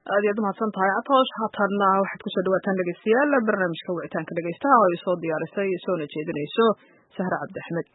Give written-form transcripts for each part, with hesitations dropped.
aad iyo aad umahadsan tahay atoosh haatanna waxaad kusoo dhawaataan dhegeystayaal barnaamijka wicitaanka dhegeystaha oo ay soo diyaarisay soona jeedinayso Sahra Cabdi Axmed.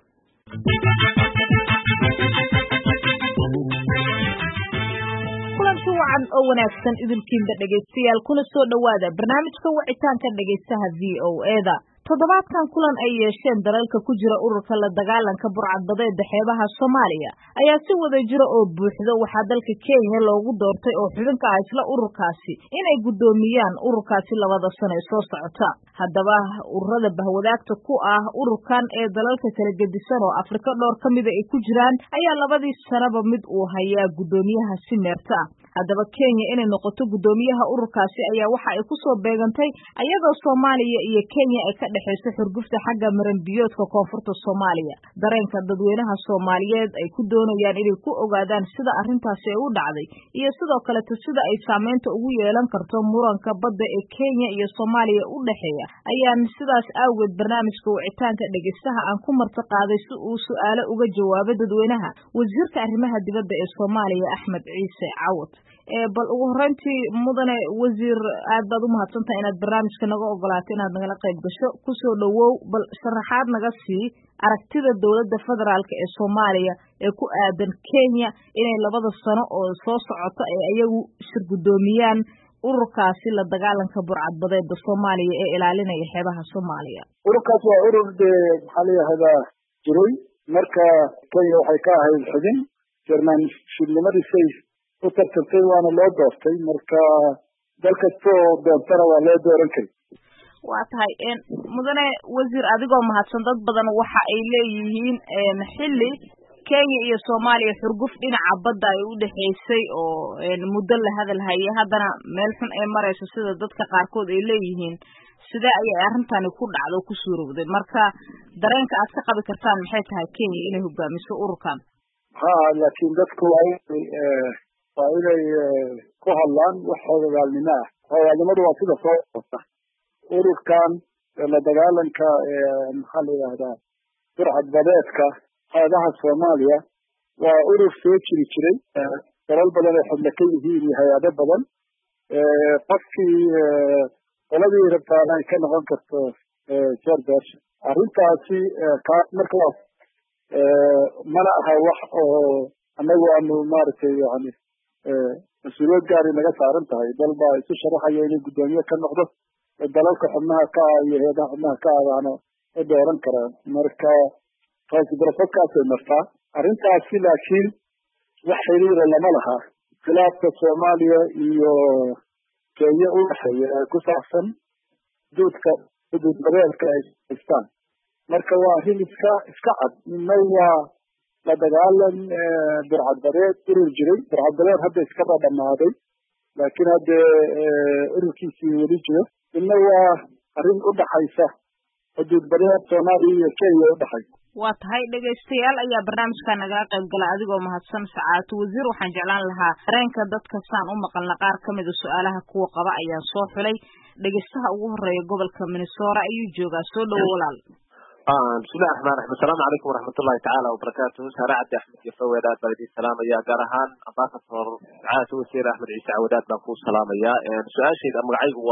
kulanti wacan oo wanaagsan idinkiinba dhegeystayaal kuna soo dhawaada barnaamijka wicitaanka dhegeystaha VOA-da. toddobaadkan kulan ay yeesheen dalalka ku jira ururka la dagaalanka burcadbadeeda xeebaha Soomaaliya ayaa si wada jira oo buuxda waxaa dalka Kenya loogu doortay oo xubinka ah isla ururkaasi inay gudoomiyaan ururkaasi 2 sano ee soo socota. haddaba ururada bahwadaagta ku ah ururkan ee dalalka kala gedisan oo Afrika dhowr kamid ay ku jiraan ayaa 2 sanaba mid uu hayaa gudoomiyaha si meerta. haddaba Kenya inay noqoto gudoomiyaha ururkaasi ayaa waxa ay ku soo beegantay ayadoo Soomaaliya iyo Kenya ay ka dhaxayso xurgufta xagga maranbiyoodka koonfurta Soomaaliya. dareenka dadweynaha Soomaaliyeed ay ku doonayaan inay ku ogaadaan sida arrintaasi ay u dhacday iyo sidoo kale sida ay saameynta ugu yeelan karto muranka badda ee Kenya iyo Soomaaliya u dhaxeeya ayaan sidaas awgeed barnaamijka wicitaanka dhegeystaha aan ku marti qaaday si uu su'aalo uga jawaabo dadweynaha wasiirka arrimaha dibadda ee Soomaaliya Axmed Ciise Cawad. bal ugu horeyntii mudane wasiir aad baad u mahadsantahay inaad barnaamijka naga ogolaato inaad nagala qayb gasho. ku soo dhawow bal sharaxaad naga sii aragtida dawladda federaalka ee Soomaaliya ee ku aadan Kenya inay 2 sano oo soo socota ay ayagu shir gudoomiyaan ururkaasi la dagaalanka burcadbadeeda Soomaaliya ee ilaalinaya xeebaha Soomaaliya. ururkaas waa urur maxaa la yiraahdaa jiray marka Kenya waxay ka ahayd xubin German shirnimadii u tartantay waana loo doortay marka dalka soo doontana waa loo dooran karay. waa tahay mudane wasiir adigoo mahadsan dad badan waxa ay leeyihiin xilli Kenya iyo Soomaaliya xurguf dhinaca badda ay u dhaxaysay oo muddo la hadal hayay haddana meel xun ay marayso sida dadka qaarkood ay leeyihiin sidee ayay arrintani ku dhacdo ku suurowday marka dareenka aad ka qabi kartaan maxay tahay Kenya inay hogaamiso ururkan? laakiin dadku waa inay ku hadlaan wax hogaalnimo ah. hogaalnimadu waa sida soo socota ururkan la dagaalanka maxaa la yiraahdaa burcadbadeedka xeebaha Soomaaliya waa urur soo jiri jiray dalal badan oo xubno ka yihiin iyo hay'ado badan qofkii qoladii rabtaan ay ka noqon karto George arrintaasi marka mana aha wax oo anagu aanu maaragtay yani mas-uuliyad gaari naga saaran tahay dal baa isu sharaxaya inay gudoomiye ka noqdo dalalka xubnaha ka ah iyo heedaha xubnaha ka ahbaana u dooran karaan marka taasay martaa arrintaasi laakiin wax xiriira lama laha khilaafka Soomaaliya iyo Kenya u dhaxeeya ee ku saabsan xuduud badeedka ay haystaan marka waa arrin iska cad midna waa la dagaalan burcadbadeed urur jiray burcadbadeed hadda iska dhamaaday laakiin hadda ururkiisii weli jiro midna waa arrin u dhaxaysa xuduud badeed Soomaaliya iyo Kenya u dhaxaysa. waa tahay dhegeystayaal ayaa barnaamijka nagala qayb gala adigoo mahadsan Sacaado wasiir waxaan jeclaan lahaa dareenka dadka saan u maqalna qaar kamid ah su'aalaha kuwa qaba ayaan soo xulay dhegeystaha ugu horeeya gobolka Minnesota ayuu joogaa soo dhaw walaal. bismillahi rahmaani rahiim assalaamu calaykum waraxmatullahi tacaala wabarakaatuhu Sahra Cabdi Axmed iyo Fawadaad baan idin salaamayaa gaar ahaan ambassador Sacaado wasiir Axmed Ciise Cawadaad baan ku salaamayaa su-aashayda magacaygu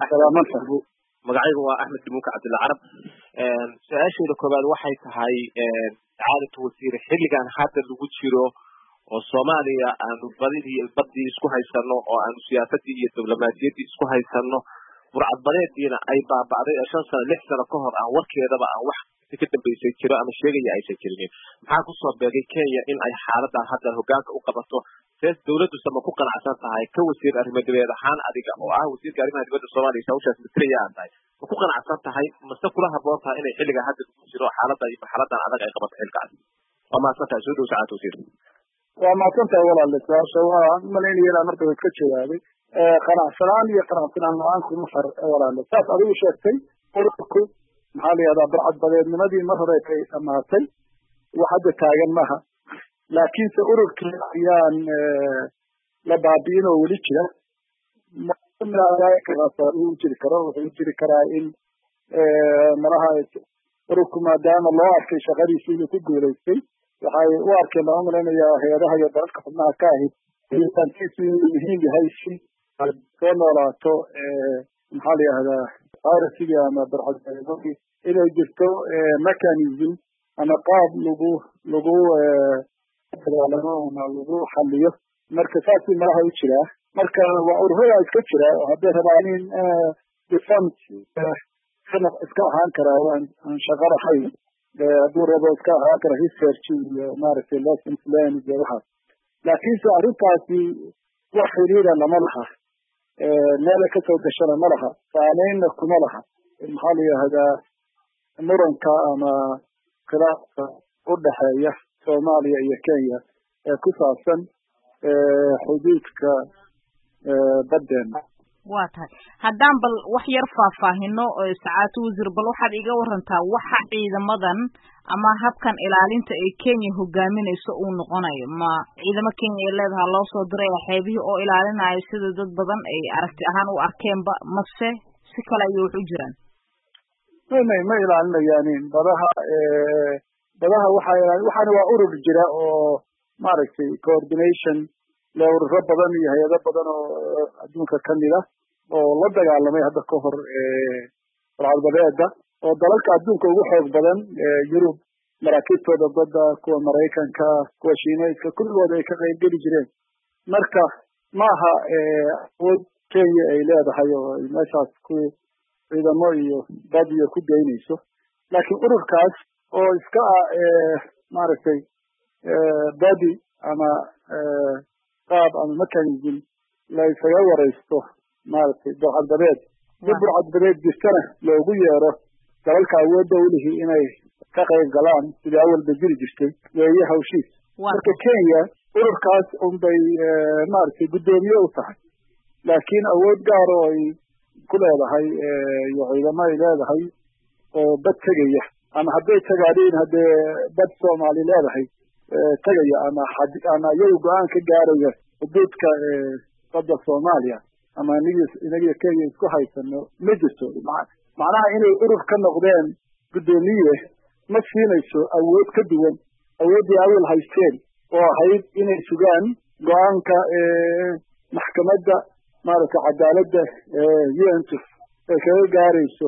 waa Axmed Dimuka Cabdilla Carab. su-aashayda koobaad waxay tahay Sacaadatu wasiir xilligan hadda lagu jiro oo Soomaaliya aanu badii isku haysano oo aanu siyaasadii iyo diblomaasiyadii isku haysano burcadbadeediina ay baaba'day 5 sano 6 sano ka hor aan warkeedaba aan wax ka dambeysay jiro ama sheegaya aysan jirin maxaa ku soo beegay Kenya in ay xaaladan hadda hoggaanka u qabato dawladdu sama ku qanacsan tahay ka wasiir arrimaha dibadda ahaan adiga oo ah wasiirka arrimaha dibadda Soomaaliya hawshaas matalaya aan tahay ma ku qanacsan tahay mase kula haboon tahay inay xilliga hadda ku jiro xaaladan adag ay qabato xilkaas waa maasantahay soo dhow Sacaado wasiir. waa maasantahay walaal su'aasha waa malaynaya marka way ka jawaabay qanacsanaan iyo qanacsanaan la'aan kuma walaal saas adigu sheegtay ururku maxaa la yiraahdaa burcadbadeednimadii mar hore ay dhamaatay wax hadda taagan maaha laakiinse ururkii ayaan la baabi'in oo weli jira wuxuu jiri karaa in malaha ururku maadaama loo arkay shaqadiisii inuu ku guulaystay waxay u arkeen baan u malaynayaa hay-adaha iyo dalalka xubnaha ka ahayd inuu muhiim yahay si soo noolaato maxaa la yihahdaa piracy ama barcadbadeedkii inay jirto mechanism ama qaab lagu dagaalamo ama lagu xaliyo marka saasii malaha u jiraa marka waa ururada iska jira oo hadday rabaan in defense iska ahaan karaa aan shaqo lahayn hadduu rabo iska ahaan kara research iyo maaragtay lessons learned iyo waxaas laakiinse arrintaasi wax xiriira lama laha meela kasoo gashana ma laha saameynna kuma laha maxaa la yihahdaa muranka ama khilaafka u dhexeeya soomaaliya iyo kenya ee ku saabsan xuduudka badeena waa tahay haddaan bal wax yar faahfaahino sacaatu wasiir bal waxaad iga warantaa waxa ciidamadan ama habkan ilaalinta ee kenya hogaaminayso uu noqonayo ma ciidamo kenya ay leedahay loo soo diray xeebihii oo ilaalinayo sida dad badan ay aragti ahaan u arkeenba mase si kale ayay wax u jiraan ma ilaalinayaan badaha waxaana waa urur jira oo maaragtay coordination le ururo badan iyo hay-ado badan oo adduunka kamid ah oo la dagaalamay hadda ka hor barcadbadeeda oo dalalka adduunka ugu xoog badan yurub maraakiibtooda badda kuwa maraykanka kuwa shiineyska kulligooda ay ka qaybgeli jireen marka maaha awood kenya ay leedahay oo ay meeshaas ku ciidamo iyo bad iyo ku geynayso laakiin ururkaas oo iska maaragtay badi ama qaab ama mechanism la isaga waraysto maaragtay burcadbadeed si burcadbadeed jirtana loogu yeero dalalka awoodda ulihi inay ka qayb galaan sidii awalba jiri jirtay weeye hawshiis marka kenya ururkaas unbay maaragtay guddoomiye u tahay laakiin awood gaar oo ay ku leedahay iyo ciidamo ay leedahay oo bad tegaya ama hadday tagaadeen haddee bad soomaali leedahay tegaya ama iyagu go-aan ka gaaraya xuduudka badda soomaaliya ama inagiyo kenya isku haysano ma jirto macnaha inay urur ka noqdeen guddoomiye ma siinayso awood ka duwan awooddii awal haysteen oo ahayd inay sugaan go-aanka maxkamadda maaragtay cadaaladda untu ay kaga gaarayso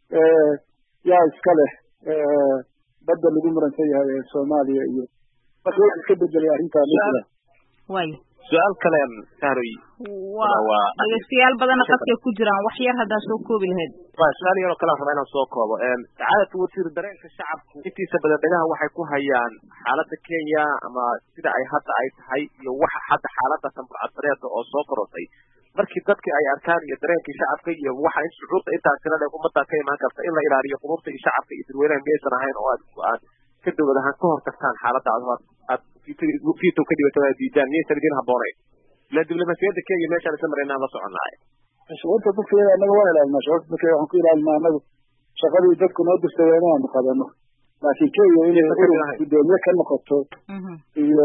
yaa iska leh badda lagu muransan yahay ee soomaaliya iyo marka wax iska bedelay arrintaa ma waayo su-aal kale sahroy waa dhegeystayaal badana qadkay ku jiraan wax yar haddaa soo koobi lahayd waa su-aal yaroo kale aan rabaa inaan soo koobo sacaadatu wasiir dareenka shacabku intiisa badan dhagaha waxay ku hayaan xaaladda kenya ama sida ay hadda ay tahay iyo waxa hadda xaaladda burcadbadeeda oo soo korotay markii dadkii ay arkaan iyo dareenkii shacabka iyo waxa in shucuurta intaa tirada ummadda ka imaan karta in la ilaaliyo quruurta iyo shacabka iyo dadweynaha miyaysan ahayn oo aad ka dowlad ahaan ka hor tagtaan xaaladda aad fiito ka dhibato aad diidaan miyaysan idin habboonayn ila diblomaasiyadda kenya meeshaan isla maraynaan la soconaaye shucuurta dadkeeda annaga waan ilaalinaa shucuurta dadkeeda waxaan ku ilaalinaa annagu shaqadii dadku noo dirtay waa inaanu qabano laakiin kenya inay urur guddoomiye ka noqoto iyo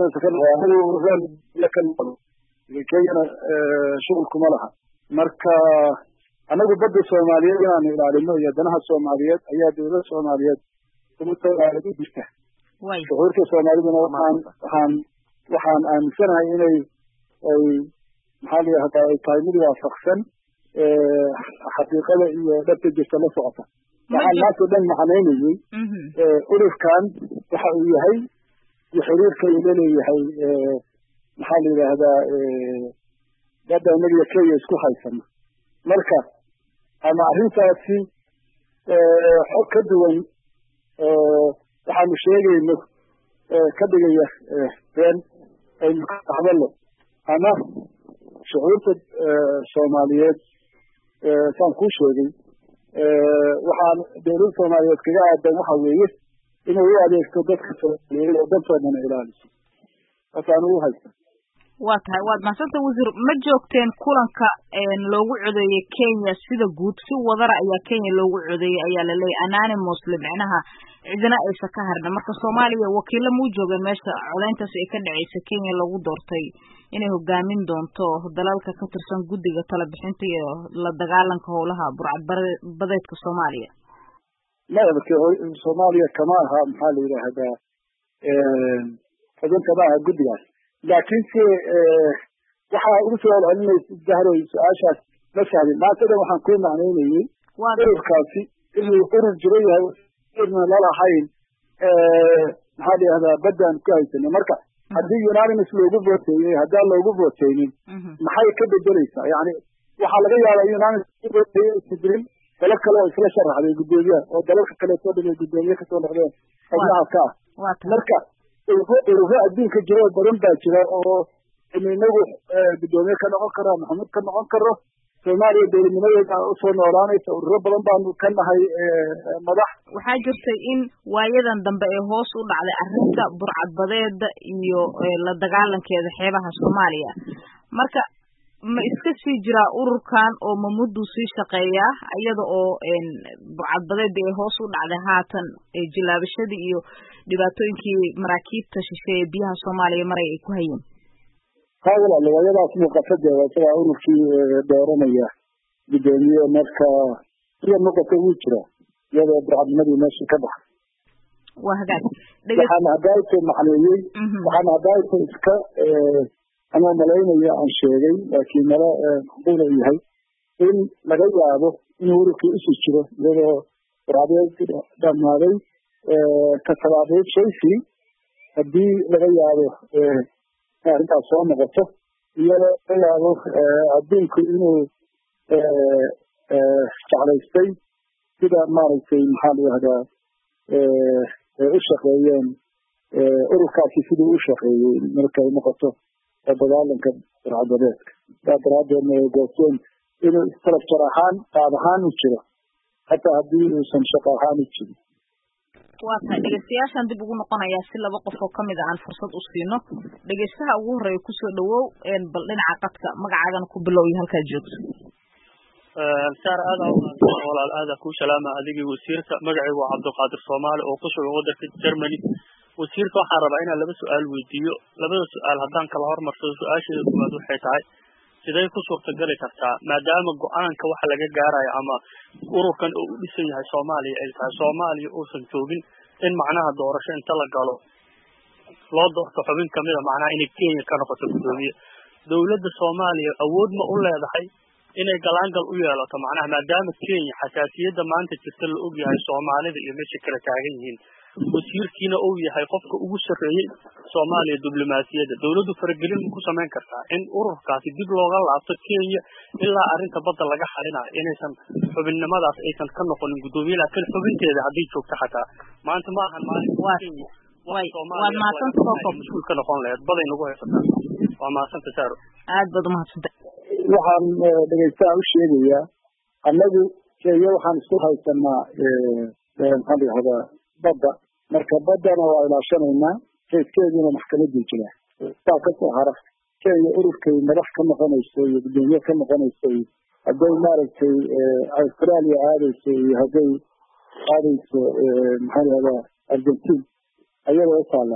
ka noqdo kenyana shughul kuma laha marka anagu badda soomaaliyeed inaanu ilaalino iyo danaha soomaaliyeed ayaa dawladda soomaaliyeed umutaalid u jirta shucuurta soomaaliduna waxaan aaminsanahay inay ay maxaa la yihahdaa ay tahay mid waafaqsan xaqiiqada iyo dhabta jirta la socota waxaan maanta dhan macnaynayey ururkan waxa uu yahay iyo xiriirka uu laleeyahay maxaa la yidhaahdaa badda inagiyo kenya isku haysano marka ama arrintaasi xog ka duwan waxaanu sheegayno ka dhigaya been aynu ka hadalno ama shucuurta soomaaliyeed saan kuu sheegay waxaan dawladda soomaaliyeed kaga aadan waxa weeye inay u adeegto dadka soomaaliyeed oo dantoodana ilaaliso taasaan ugu haysta waa tahay waad mahadsantahay wasiir ma joogteen kulanka loogu codeeyey kenya sida guud si wadara ayaa kenya loogu codeeyey ayaa laleeyahy anonymous micnaha cidina aysan ka harna marka soomaaliya wakiilo muu joogeen meesha codeyntaas ay ka dhaceysa kenya lagu doortay inay hogaamin doonto dalalka ka tirsan guddiga talabixinta iyo la dagaalanka howlaha burcadbadeedka soomaaliya maya soomaaliya kama aha maxaa la yidhaahdaa xubin kama aha guddigaas laakiinse waxaa ugu soo celcelinaysa Zahra su-aashaas ma fahmin maanta dhan waxaan ku macnaynayay ururkaasi inuu urur jiro yahay inaan lalahayn maxaa la yihahdaa baddaan ku haysanay marka haddii unanimous loogu voteeyey haddaan loogu voteynin maxay ka bedeleysaa yani waxaa laga yaabaa unanimous loogu voteeyey aysan jirin dalo kale oo isla sharaxday guddoomiyaha oo dalalka kaleetoo dhan ay guddoomiye kasoo noqdeen xubnaha ka ah marka ururo adduunka jiro badan baa jira oo inagu guddoomiye ka noqon karo maxamuud ka noqon karo Soomaaliya dowladnimadeeda usoo noolaanaysa ururo badan baanu ka nahay madax waxaa jirtay in waayadan dambe ee hoos u dhacday arrinta burcadbadeeda iyo la dagaalankeeda xeebaha Soomaaliya marka ma iska sii jiraa ururkan oo muddo sii shaqeeyaa iyada oo burcadbadeeda ee hoos u dhacday haatan jilaabashadii iyo dhibaatooyinkii maraakiibta shisheeye biyaha Soomaaliya maray ay ku hayeen hawla lawayadaas muuqata waa ururkii dooranaya guddoomiye marka iyo muuqata uu jira iyadoo burcadnimadii meesha ka baxay waa hagaag waxaan hadayto macneeyey waxaan hadayto iska ama malaynaya aan sheegay laakiin mala qula yahay in laga yaabo in ururkii isu jiro iyadoo burcadnimadii dhamaaday ka sababay shaysi haddii laga yaabo arrintaas soo noqoto iyadoo laga yaabo adduunku inuu jeclaystay sida maaragtay maxaa la yihahdaa u shaqeeyeen ururkaasi siduu u shaqeeyey markay noqoto dagaalanka burcadbadeedka saa daraadeedna ay goosteen inuu structure ahaan qaab ahaan u jiro hataa haddii uusan shaqo ahaan u jirin waa tahay dhegeystayaashaan dib ugu noqonayaa si laba qof oo kamid aan fursad u siino dhegeystaha ugu horeeya kusoo dhawow bal dhinaca qadka magacaagana ku bilow iyo halkaa joogto saar aada walaal aada ku salaama adigii wasiirka magacaygu waa Cabdulqaadir Soomaali oo ku sugan wadanka Germany wasiirka waxaan rabaa inaan laba su'aal weydiiyo labada su'aal haddaan kala hormarsado su-aasheeda koowaad waxay tahay sidee ku suurtagali kartaa maadaama go-aanka waxa laga gaarayo ama ururkan uu u dhisan yahay Soomaaliya ay tahay Soomaaliya uusan joogin in macnaha doorasho inta la galo loo doorto xubin kamid ah macnaha in Kenya ka noqoto guddoomiye dawladda Soomaaliya awood ma u leedahay inay galaangal u yeelato macnaha maadaama Kenya xasaasiyadda maanta jirta la og yahay Soomaalida iyo meesha kala taagan yihiin wasiirkiina uu yahay qofka ugu sarreeyay Soomaaliya diblomaasiyadda dawladdu faragelin ku sameyn kartaa in ururkaasi dib looga laabto Kenya ilaa arrinta badda laga xalinayo inaysan xubinnimadaas aysan ka noqonin guddoomiye laakiin xubinteeda haddii joogto xataa maanta ma ahan maalin Kenya waad mahadsantahay mas-uul ka noqon lahayd baday nagu haysataa waa mahadsantahay saaro aad baad umahadsantahay waxaan dhegeystaha u sheegayaa annagu Kenya waxaan isku haysanaa maxaa la yihahdaa badda marka baddana waa ilaashanaynaa keeskeeduna maxkamadii jira saa kasoo hara Kenya ururkay madax ka noqonayso iyo guddoomiye ka noqonayso hadday maaragtay Australia aadayso iyo hadday aadayso maxaa la yihahdaa Argentina ayadoo u taala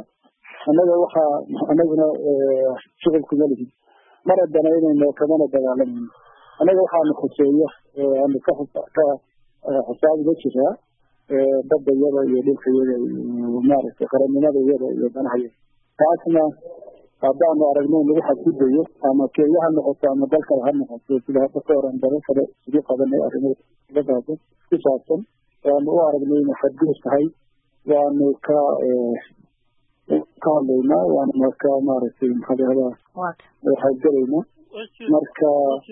annaguna shuqulkuma lihin mar haddana inayno kamana dagaalamayno annaga waxaana khuseeya aanu ka xisaabiga jiraa badda iyada iyo dhulka iyada iyo maaragtay qarannimada iyada iyo danaha iyada taasna haddaanu aragno in lagu xadgudayo ama Kenya ha noqoto ama dal kale ha noqoto sida hadda ka hor aan dalal kale isugu qabanay arrimo badbaado ku saabsan waanu u aragnay inay xadgudub tahay waanu ka hadlaynaa waanu marka maaragtay maxaa la yihahdaa waxaan gelaynaa marka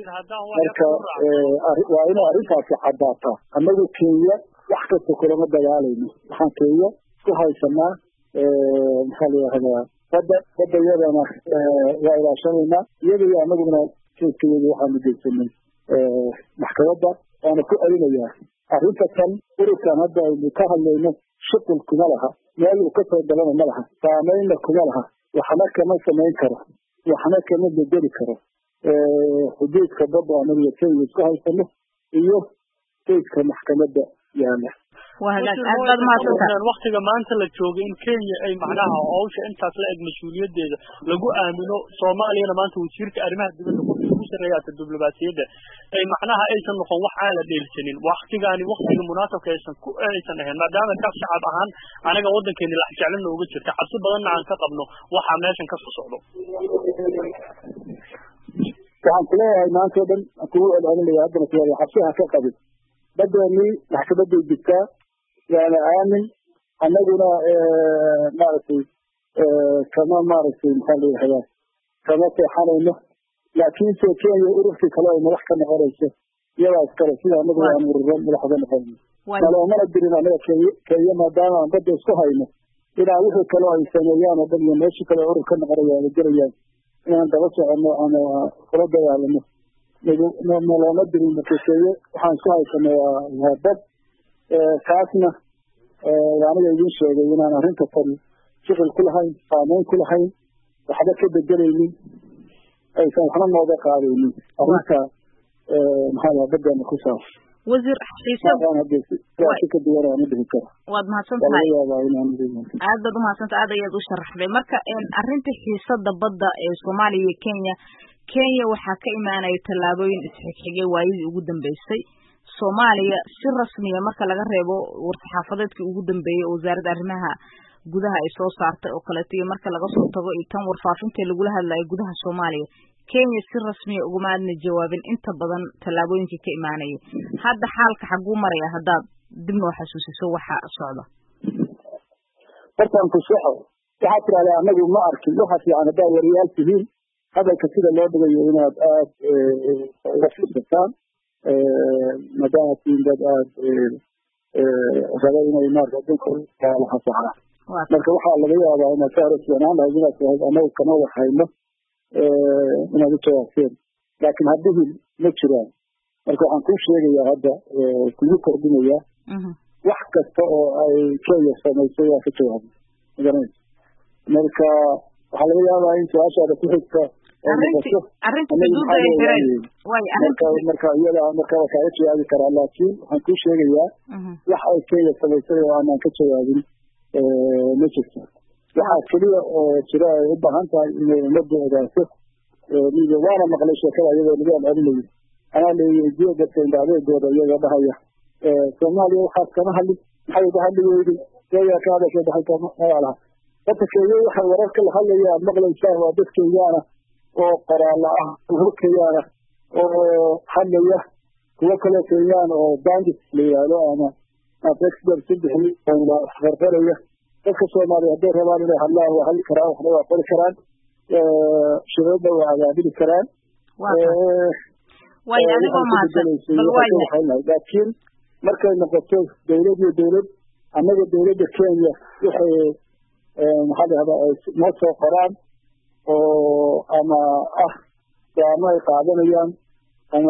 waa inay arrintaasi caddaataa annagu Kenya wax kasta kulama dagaalayno waxaan Kenya isku haysanaa maxaa la yihahdaa badda iyadana waa ilaashanaynaa iyada iyo annaguna keeskayada waxaanu geysanay maxkamadda waana ku celinayaa arrinta kan ururkan hadda aynu ka hadlayno shuqul kuma laha meel uu kasoo galana ma laha saameynna kuma laha waxna kama samayn karo waxna kama bedeli karo xuduudka badda anaga Kenya isku haysano iyo keeska maxkamadda yaala waqtiga maanta la joogay in Kenya ay macnaha hawsha intaas la eg mas'uuliyadeeda lagu aamino Soomaaliyana maanta wasiirka arrimaha dibadda ku sareeyay diblomaasiyadda ay macnaha aysan noqon wax aan la dheelsanin waqtigaani waqtiga munaasabka aysan ahayn maadaama ka shacab ahaan anaga wadankeena la jeclan uga jirta cabsi badan aan ka qabno waxa meeshan ka soo socdo waxaan ku leeyahay maanta oo dhan kugu celcelinaya haddana kuleeyahay xabsiha ka qabin badeennii maxkamaday jirtaa waana aamin annaguna maaragtay kama maaragtay maxaa la yidhahdaa kama seexanayno laakiinse kenya ururkii kale ay madax ka noqonayso iyadaa iskale sida anagu aan ururo madax uga noqonayno maloomana dirin anaga kenya maadaama aan badda isku hayno ilaa wixii kaloo ay sameeyaan oo dhan iyo meeshii kale urur ka noqonaya ama gelayaan inaan daba soconno ama kula dagaalano malooma dirin marka kenya waxaan isku haysano waa bad kaasna aniga idin sheegay inaan arrinta tan shaqil ku lahayn saameyn ku lahayn waxba ka bedelaynin aysan waxna nooga qaadaynin arrinta maxaa badeena ku saabsan wasiir waad mahadsantahay aad baad umahadsantahay aad ayaad u sharaxday marka arrinta xiisada badda ee soomaaliya iyo kenya waxaa ka imaanaya tallaabooyin isxigxigay waayadii ugu dambeysay soomaaliya si rasmiya marka laga reebo war-saxaafadeedkii ugu dambeeyey oo wasaaradda arrimaha gudaha ay soo saartay oo kaleeto iyo marka laga soo tago iyo tan warfaafinta lagula hadlayo gudaha soomaaliya kenya si rasmiya uguma aadna jawaabin inta badan tallaabooyinkii ka imaanayay hadda xaalka xaguu maraya haddaad dib noo xasuusiso waxa socda hortaan ku soco waxaad tidahdaa anagu ma arkin waxa fiican haddaad wariyaal tihiin hadalka sida loo dhigayo inaad aad uga fiirsataan maadaama tihiin dad aad raba inay maarka adduunka la fasaxaan marka waxaa laga yaabaa inaad ka horosyanaan lahayd inaad tahayd anagu kama war hayno inaad u jawaabteen laakiin haddihin ma jiraan marka waxaan kuu sheegayaa hadda kugu kordhinayaa wax kasta oo ay kenya samaysay waa ka jawaabay magaranaysa marka waxaa laga yaabaa in su-aashaada ku xigta marka iyada marka waa kaaga jawaabi karaa laakiin waxaan kuu sheegayaa wax ay kenya samaysay oo aanaan ka jawaabin ma jirto waxaa keliya oo jira ay u baahan tahay inay ummadda ogaato waana maqlay sheekada iyadoo laga celcelinayo anaa leeyahay dadka indhacdeedooda iyagoo dhahaya soomaaliya waxaas kama hadlin maxay uga hadli weydin kenya ka hadashay dhaxalka magaalaha dadka kenya waxay wararka la hadlaya aad maqlaysaa waa dad kenyaana oo qoraala ah kuwo kenyaana oo hadlaya kuwo kaloo kenyaan oo bandit la yihahdo ama expert si bixiy farfaraya dadka soomaaliya hadday rabaan inay hadlaan waa hadli karaan waxna waa qori karaan shuruudna waa agaabili karaan laakiin markay noqoto dawlad iyo dawlad annaga dawladda kenya waxay maxaa lahahdaa ay noo soo qoraan oo ama go'aamo ay qaadanayaan ama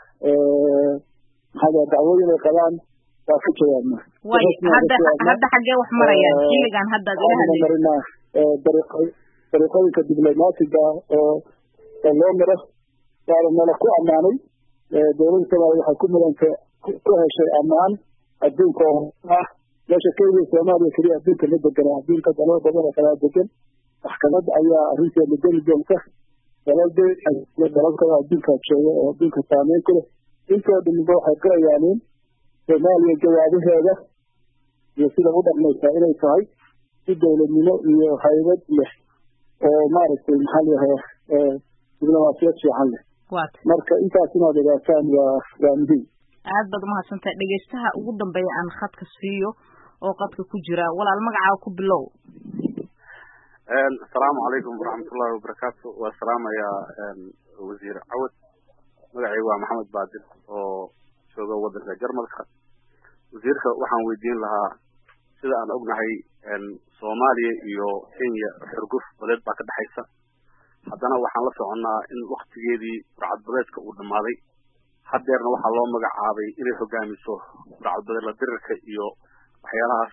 maxaa dacwooyin ay qabaan waa ka jawaabna hadda xaggee wax marayaan xilligan haddaad ila marinaa dariiqooyinka diblomaatiga oo loo maro waana nala ku ammaanay dawladda soomaaliya waxay ku mudanta ku heshay ammaan adduunka oo ah meesha kenya soomaaliya keliya adduunka ma degana adduunka dalal badan oo kalaa degan maxkamad ayaa arrinteeda geli doonta dalal kale adduunka jooga oo adduunka saameyn ku leh intoo dhanba waxay qirayaaniin soomaaliya jawaabaheeda iyo sida u dhaqmaysaa inay tahay si dawladnimo iyo haybad leh oo maaragtay maxaa layahaa diblomaasiyad fiican leh marka intaas inaad ogaataan waa muhiim aad baad umahadsantahay dhegeystaha ugu dambeeya aan khadka siiyo oo qadka ku jira walaal magacaa ku bilow asalaamu calaykum waraxmatullahi wabarakaatu waa salaamayaa wasiir cawad magacaygu waa maxamed baadil oo jooga wadanka jarmalka wasiirka waxaan weydiin lahaa sida aan ognahay soomaaliya iyo kenya xurguf badeed baa ka dhexaysa haddana waxaan la soconnaa in waktigeedii burcadbadeedka uu dhammaaday haddeerna waxaa loo magacaabay inay hogaamiso burcadbadeed la dirirka iyo waxyaalahaas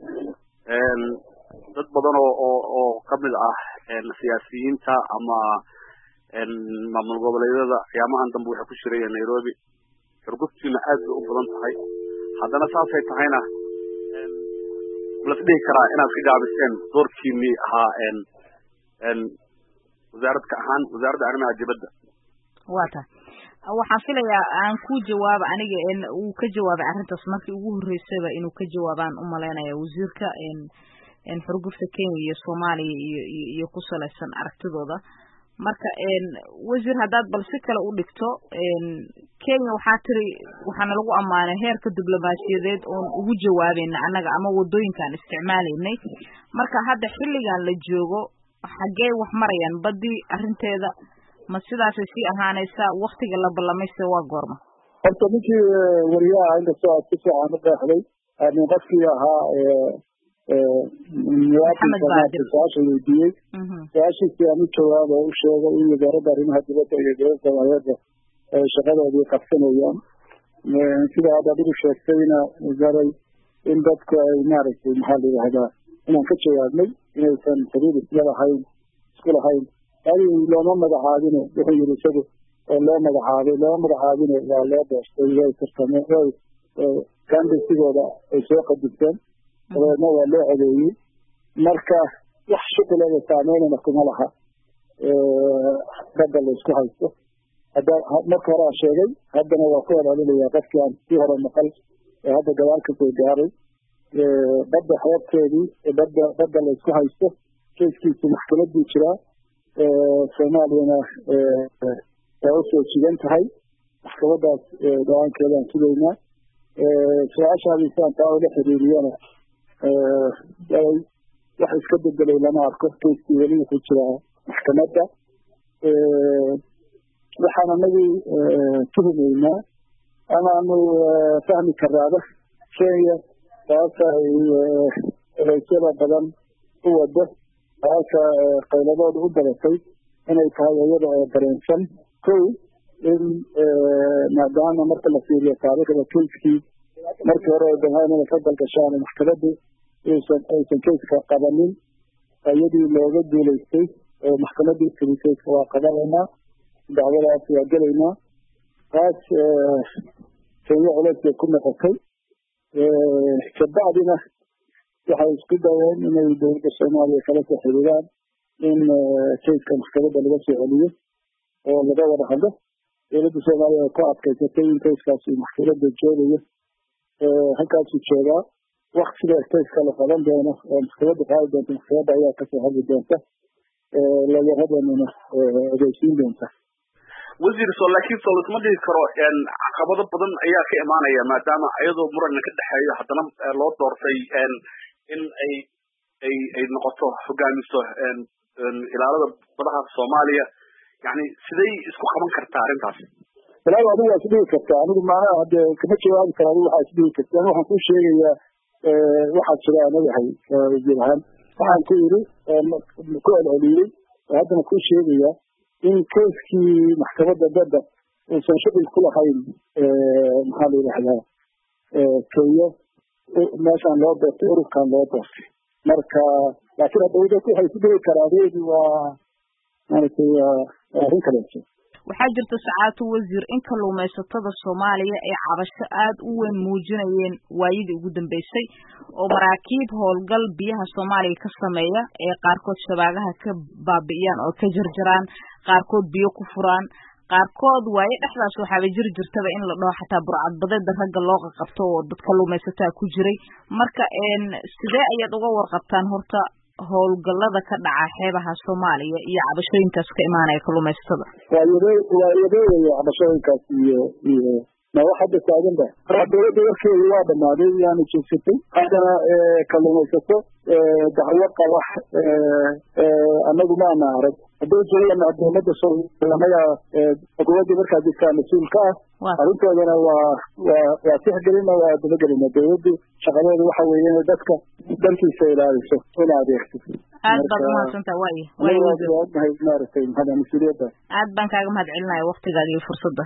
dad badan oo kamid ah siyaasiyiinta ama maamul goboleedyada qiyaamahan dambe waxay ku shirayeen nairobi xurguftiina aad bay u badan tahay haddana saasay tahayna las dhihi karaa inaad ka gaabiseen doorkiinii ahaa wasaaradda arrimaha dibadda waa tahay waxaan filayaa aan ku jawaaba aniga uu ka jawaabay arrintaas markii ugu horreysaba inuu ka jawaabaan u malaynaya wasiirka xurgufta kenya iyo soomaaliya iyo ku salaysan aragtidooda marka wasiir haddaad bal si kale u dhigto Kenya waxaa tiri waxaana lagu ammaanay heerka diblomaasiyadeed oon ugu jawaabayna annaga ama wadooyinkaan isticmaalaynay marka hadda xilligan la joogo xaggee wax marayaan badii arrinteeda ma sidaasay sii ahaanaysaa waqtiga la ballamaysta waa goorma horta ninkii wariyaha inta soo aad ku fiican u qeexday nin qofkii ahaa su-aasha weydiiyey su-aashiisii aan u jawaaba u sheegay in wasaaradda arrimaha dibadda iyo dowladda soomaaliyeedda ay shaqadoodii qabsanayaan sida aad adigu sheegtayna wasaray in dadku ay maaragtay maxaa la yidhahdaa inaan ka jawaabnay inaysan xiriir isku lahayn adigu looma magacaabine wuxuu yidhi isagu oo loo magacaabine waa loo doortay way tartameen way kandisigooda ay soo qadisteen dabeedna waa loo codeeyey marka wax shuqulada saameynana kuma laha badda la isku haysto marka hore aan sheegay haddana waa ku celcelinayaa qofkii aan sii hore maqal ee hadda gadaal ka soo gaaray badda xeebteedii badda la isku haysto keiskiisu maxkamaduu jiraa soomaaliyana waa usoo jigan tahay maxkamadaas go-aankeedaan sugaynaa su-aashaadiisaan taa ula xiriiriyana wax iska bedelay lama arko keiskii weli wuxuu jiraa maxkamadda waxaan anagu tuhumaynaa amaanu fahmi karaaba Kenya taasa ay raysyada badan u wado taasa qayladooda u badatay inay tahay iyada oo dareensan kow in maadaama marka la fiiriyo taariikhda keiskii markii hore ay damhaan inay ka dalgashaan maxkamaddu aysan keiska qabanin iyadii looga duulaystay oo maxkamaddii tiri keiska waa qabanaynaa dacwadaas waa gelaynaa taas Kenya culays bay ku noqotay kabacdina waxay isku dayeen inay dowladda Soomaaliya kala soo xiriiraan in keiska maxkamadda laga soo celiyo oo laga wada hadlo dowladda Soomaaliya ku adkaysatay in keiskaasi maxkamadda joogayo halkaasuu joogaa waktiga keiska la qaban doono oo maxkamadda qaadi doonta maxkamadda ayaa kasoo hadli doonta layahadanana ogeysiin doonta wasiir laakiin laisma dhihi karo caqabado badan ayaa ka imaanaya maadaama iyadoo muran ka dhexeeyo haddana loo doortay in ay noqoto hogaamiso ilaalada badaha Soomaaliya yani siday isku qaban kartaa arrintaas walaa adigu waa isdhihi kartaa anigu macnaha hadde kama jawaabi karo adigu waxaa isdhihi kartaa waxaan kuu sheegayaa waxaa jira anagahay wasiir ahaan waxaan ku yidhi ku celceliyey oo haddana kuu sheegayaa in keiskii maxkamadda badda uusan shuqul ku lahayn maxaa la yidhahdaa Kenya meeshaan loo doortay ururkan loo doortay marka laakiin hadda dadku waxay isku dhihi karaadeedu waa maaragtay arrin kaleeto waxaa jirta sacaatu wasiir in kalluumaysatada Soomaaliya ay cabasho aad u weyn muujinayeen waayidii ugu dambeysay oo maraakiib howlgal biyaha Soomaaliya ka sameeya ee qaarkood shabaagaha ka baabi'iyaan oo ka jarjaraan qaarkood biyo ku furaan qaarkood waaye dhexdaas waxaaba jirtaba in la dhaho xataa burcadbadeeda ragga loo qabto oo dad kalluumaysataa ku jiray marka sidee ayaad uga warqabtaan horta howlgallada ka dhaca xeebaha Soomaaliya iyo cabashooyinkaas ka imaanaya kalluumaysatada waa yadeeyo cabashooyinkaas iyo ma wax hadda taagan ba dowladda warkeedu waa dhammaaday yaana joogsatay haddana kalluumaysato dacwo qaba annagu maana arag hadday jiraan dowladda Soomaaliya xukuumadda markaa jirtaa mas-uulka ah arrintoodana waa tixgelina waa dabagelina dowladdu shaqadeedu waxa weeye inay dadka dankiisa ilaaliso una adeegto aad baad umahadsantaha waaye maaragtay maxaa mas-uuliyadda aad baan kaaga mahadcelinaya waktigaaga iyo fursadda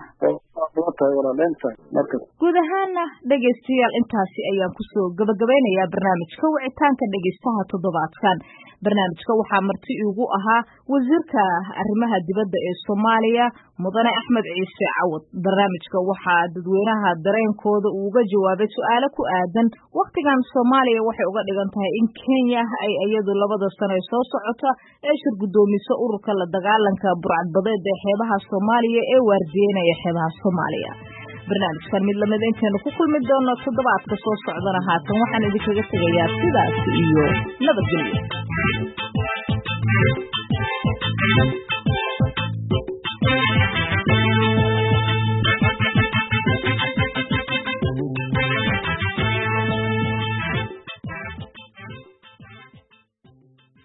guud ahaana dhegaystayaal intaasi ayaan kusoo gabagabeynayaa barnaamijka wicitaanka dhegaystaha toddobaadkan barnaamijka waxaa marti iigu ahaa wasiirka arrimaha dibadda ee Soomaaliya mudane Axmed Ciise Cawad barnaamijka waxaa dadweynaha dareenkooda uga jawaabay su'aalo ku aadan waqtigan Soomaaliya waxay uga dhigan tahay in Kenya ay iyadu 2 sano soo socota ee shir gudoomiso ururka la dagaalanka burcadbadeeda ee xeebaha Soomaaliya ee waardiyeynaya xeebaha Soomaaliya barnaamijkan mid lamid intaanu ku kulmi doono toddobaadka soo socdana haatan waxaan idinkaga tegayaa sidaas iyo nabadgelyo